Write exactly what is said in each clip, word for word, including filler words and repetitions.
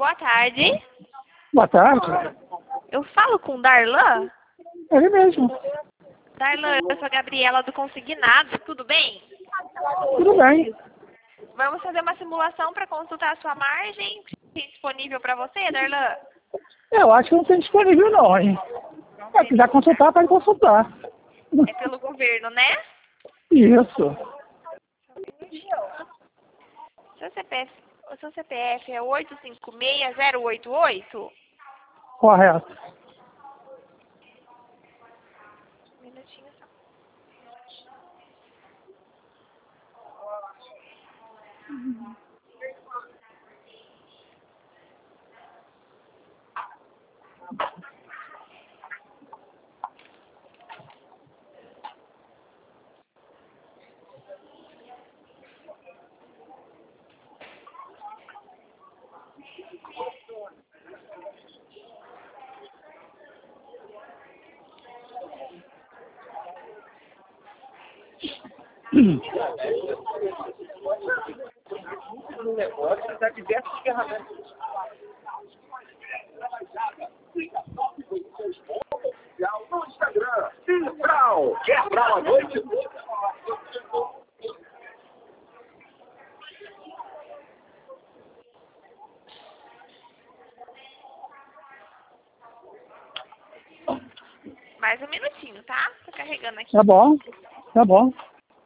boa tarde. Boa tarde. Eu falo com Darlan? Ele mesmo. Darlan, eu sou a Gabriela do Consignado, tudo bem? Tudo bem. Vamos fazer uma simulação para consultar a sua margem. Tem disponível para você, Darlan? Eu acho que não tem disponível não, hein? Se quiser consultar, pode consultar. É pelo governo, né? Isso. Seu C P F, o seu C P F é oito cinco seis zero oito oito? Correto. Um minutinho só. No negócio dá diversas ferramentas. No Instagram, Brau, quer Brau à noite? Mais um minutinho, tá? Tô carregando aqui. Tá bom, tá bom.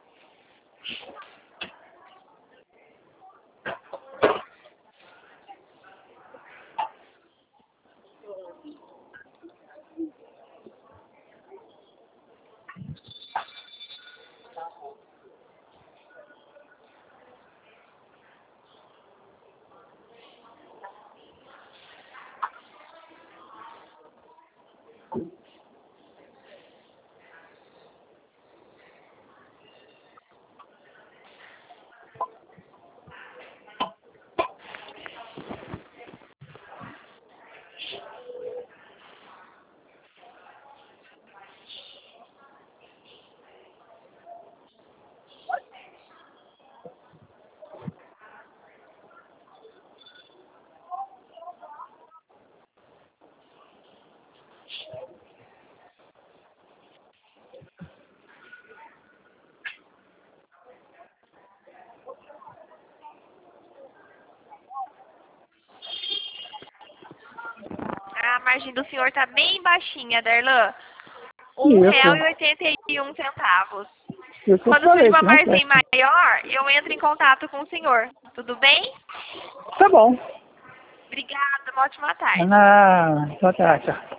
A margem do senhor tá bem baixinha, Darlan. Um real e oitenta e um centavos. Isso que eu Quando falei, surgir uma que não margem presta. maior, eu entro em contato com o senhor. Tudo bem? Tá bom. Obrigada, uma ótima tarde. Ah, boa tarde.